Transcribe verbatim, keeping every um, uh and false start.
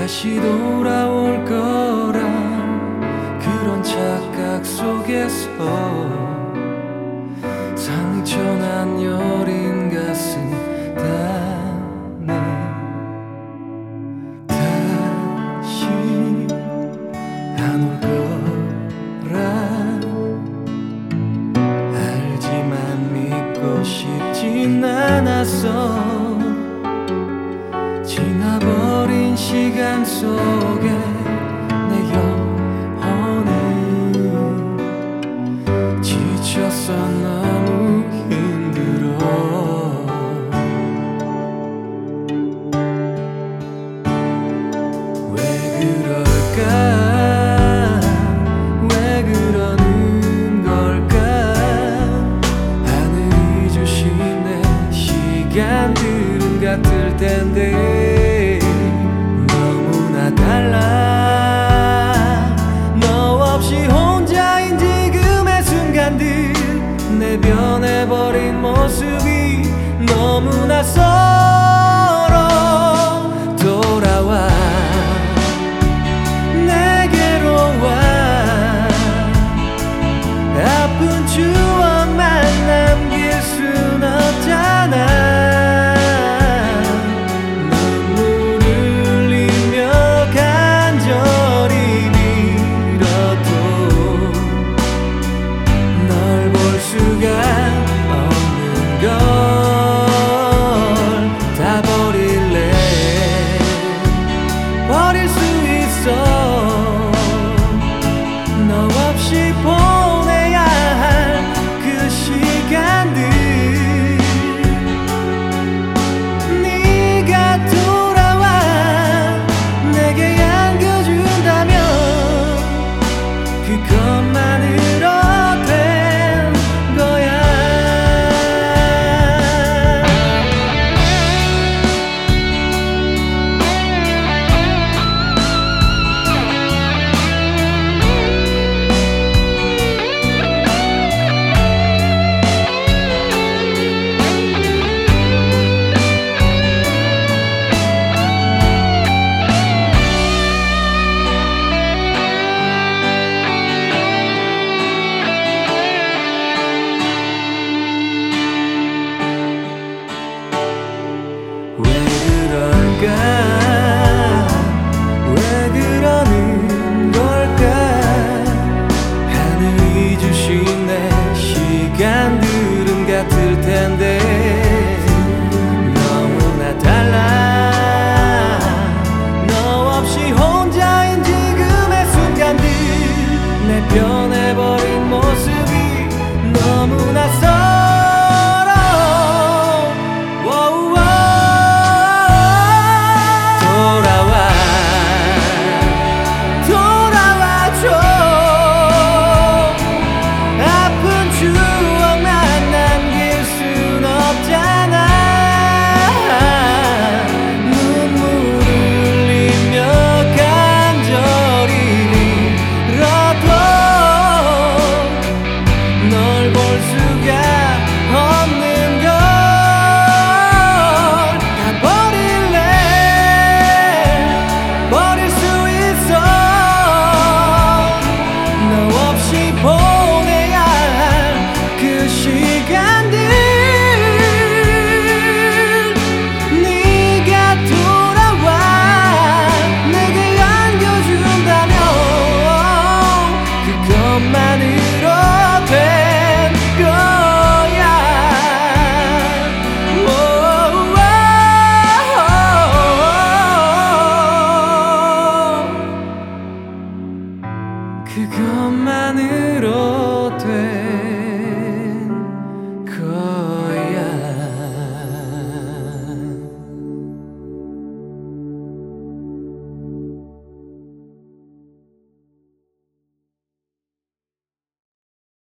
다시 돌아올 거란 그런 착각 속에서 상처난 여린 가슴 다네. 다시 안 올 거라 알지만 믿고 싶진 않았어. 지나버린 시간 속에 내 영혼은 지쳤어. 너무 힘들어. 왜 그럴까? 왜 그러는 걸까? 하늘이 주신 내 시간들은 같을 텐데 너무나 달라. 너 없이 혼자인 지금의 순간들, 내 변해버린 모습이 너무 낯설어. 돌아와 내게로 와. 아픈 추억만 남길 순 없잖아. 왜 그러는 걸까? 하늘이 주신 내 시간들은 같을 텐데 너무나 달라. 너 없이 혼자인 지금의 순간들, 내 변해버린 모습이 너무 낯설어. 그것만